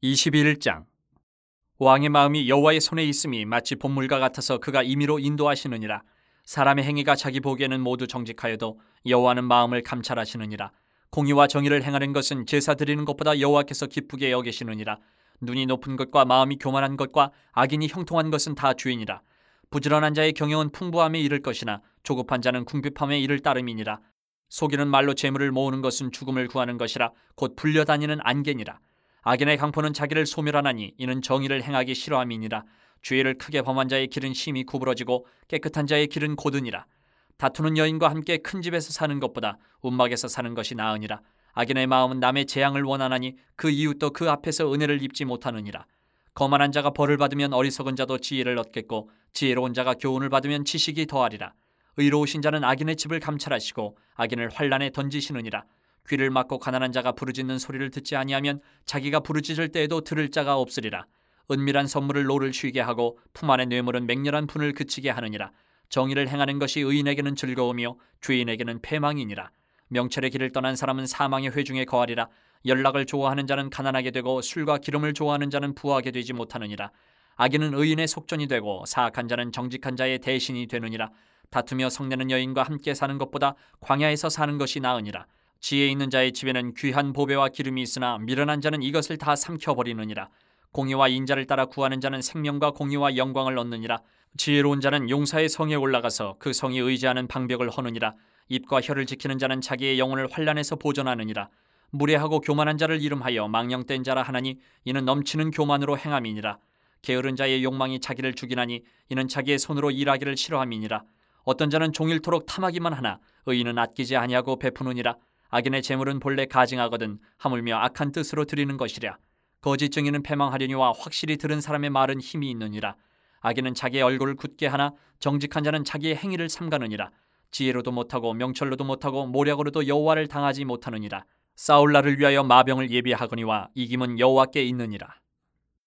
21장. 왕의 마음이 여호와의 손에 있음이 마치 봇물과 같아서 그가 임의로 인도하시느니라. 사람의 행위가 자기 보기에는 모두 정직하여도 여호와는 마음을 감찰하시느니라. 공의와 정의를 행하는 것은 제사 드리는 것보다 여호와께서 기쁘게 여기시느니라. 눈이 높은 것과 마음이 교만한 것과 악인이 형통한 것은 다 죄이니라. 부지런한 자의 경영은 풍부함에 이를 것이나 조급한 자는 궁핍함에 이를 따름이니라. 속이는 말로 재물을 모으는 것은 죽음을 구하는 것이라 곧 불려다니는 안개니라. 악인의 강포는 자기를 소멸하나니 이는 정의를 행하기 싫어함이니라. 죄를 크게 범한 자의 길은 심히 구부러지고 깨끗한 자의 길은 고드니라. 다투는 여인과 함께 큰 집에서 사는 것보다 움막에서 사는 것이 나으니라. 악인의 마음은 남의 재앙을 원하나니 그 이웃도 그 앞에서 은혜를 입지 못하느니라. 거만한 자가 벌을 받으면 어리석은 자도 지혜를 얻겠고 지혜로운 자가 교훈을 받으면 지식이 더하리라. 의로우신 자는 악인의 집을 감찰하시고 악인을 환란에 던지시느니라. 귀를 막고 가난한 자가 부르짖는 소리를 듣지 아니하면 자기가 부르짖을 때에도 들을 자가 없으리라. 은밀한 선물을 노를 쉬게 하고 품 안의 뇌물은 맹렬한 분을 그치게 하느니라. 정의를 행하는 것이 의인에게는 즐거우며 죄인에게는 패망이니라. 명철의 길을 떠난 사람은 사망의 회중에 거하리라. 연락을 좋아하는 자는 가난하게 되고 술과 기름을 좋아하는 자는 부하게 되지 못하느니라. 악인은 의인의 속전이 되고 사악한 자는 정직한 자의 대신이 되느니라. 다투며 성내는 여인과 함께 사는 것보다 광야에서 사는 것이 나으니라. 지혜 있는 자의 집에는 귀한 보배와 기름이 있으나 미련한 자는 이것을 다 삼켜버리느니라. 공의와 인자를 따라 구하는 자는 생명과 공의와 영광을 얻느니라. 지혜로운 자는 용사의 성에 올라가서 그 성이 의지하는 방벽을 허느니라. 입과 혀를 지키는 자는 자기의 영혼을 환난에서 보존하느니라. 무례하고 교만한 자를 이름하여 망령된 자라 하나니 이는 넘치는 교만으로 행함이니라. 게으른 자의 욕망이 자기를 죽이나니 이는 자기의 손으로 일하기를 싫어함이니라. 어떤 자는 종일토록 탐하기만 하나 의인은 아끼지 아니하고 베푸느니라. 악인의 재물은 본래 가증하거든 하물며 악한 뜻으로 드리는 것이랴. 거짓 증인은 패망하려니와 확실히 들은 사람의 말은 힘이 있느니라. 악인은 자기의 얼굴을 굳게 하나 정직한 자는 자기의 행위를 삼가느니라. 지혜로도 못하고 명철로도 못하고 모략으로도 여호와를 당하지 못하느니라. 싸울 날을 위하여 마병을 예비하거니와 이김은 여호와께 있느니라.